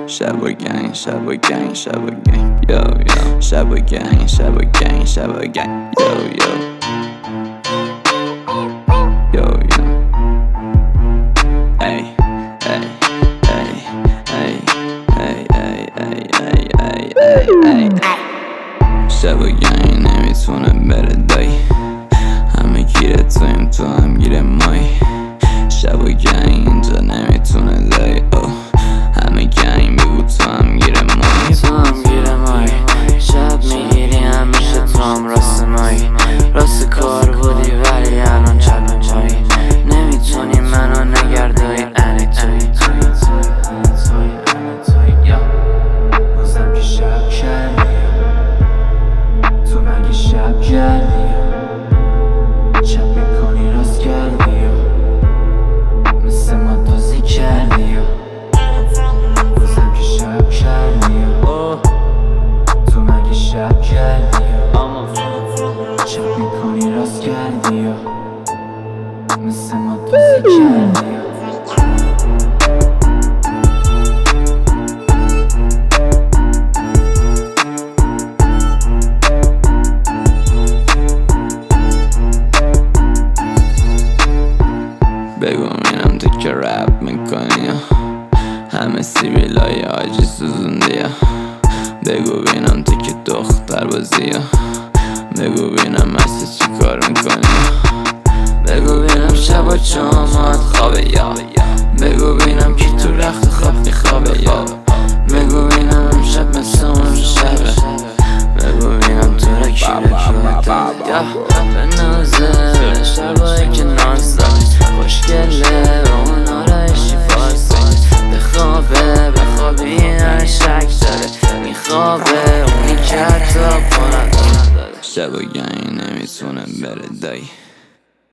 شب و گنگ شب و گنگ شب و گنگ یو یو شب و گنگ شب و گنگ شب و گنگ یو یو یو یو ای ای ای ای ای ای ای ای ای شب و گنگ نمیتونه بره دایی، همه گیره تویم تو هم گیره مایی. شب و گنگ اینجا نمیتونه دایی، همه گنگ بگو تو هم گیره مایی. تو هم گیره مایی، شب میگیری همیشه تو هم راست مایی. راست کار بودی ولی الان چپ مایی، نمیتونی منو نگردایی. انی توی بازم که شب کردی، تو مگه شب کردی؟ چپ میکنی راست کردی، مثل ما دوزی کردی. بازم که شب کردی، تو مگه شب کردی؟ چپ میکنی راست کردی، مثل ما دوزی کردی. بگو میرم تو که رپ میکنی یا همه سیبیلای آجی سوزوندی یا بگو بینم تو که دختر بازی یا بگو بینم اصلا چی کار میکنی یا بگو بینم شب و چامات خوابه یا بگو بینم کی تو رخت خواب میخوابه یا بگو بینم امشب مثل اون شبه بگو بینم تو را کی یا به نازه شبایی که ناز داره خوشگله و اون آرایشی فارسی بخوابی هر شک داره میخوابه اونی که حتی پانه داره. شب و گنگ نمیتونه بره دایی.